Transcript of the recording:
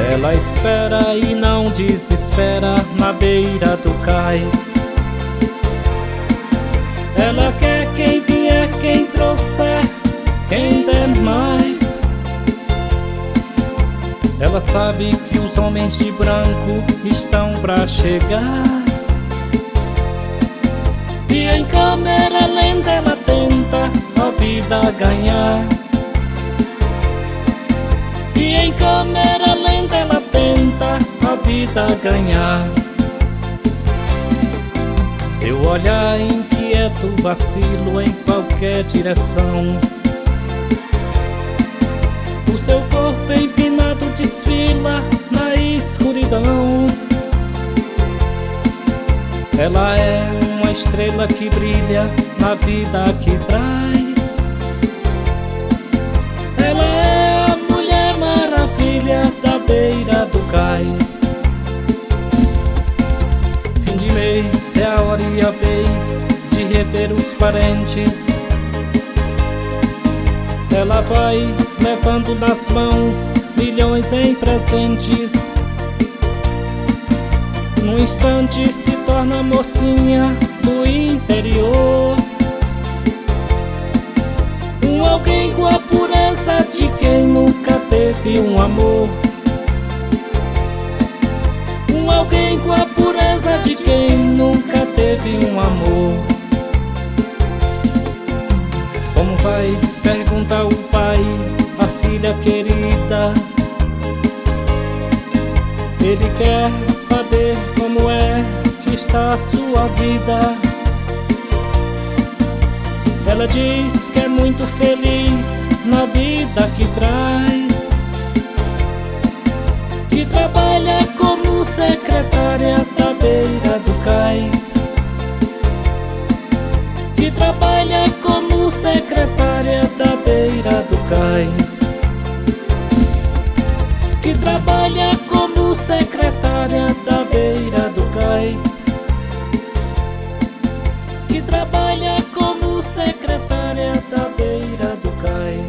Ela espera e não desespera na beira do cais. Ela quer quem vier, quem trouxer, quem der mais. Ela sabe que os homens de branco estão pra chegar, e em câmera lenta ela tenta a vida ganhar. E em câmera lenta ela tenta a vida ganhar. Seu olhar inquieto vacila em qualquer direção. O seu corpo empinado desfila na escuridão. Ela é uma estrela que brilha na vida que traz. Ela é a Mulher Maravilha da beira do cais. Fim de mês é a hora e a vez de rever os parentes. Ela vai levando nas mãos milhões em presentes. Num instante se torna mocinha do interior, um alguém com a pureza de quem nunca teve um amor. Um alguém com a pureza de quem nunca teve um amor. Como vai? Pergunta o pai, a filha querida. Ele quer saber como é que está a sua vida. Ela diz que é muito feliz na vida que traz, que trabalha como secretária da beira do cais, que trabalha como secretária da beira do cais, que trabalha como secretária da beira do cais, que trabalha como secretária da beira do cais.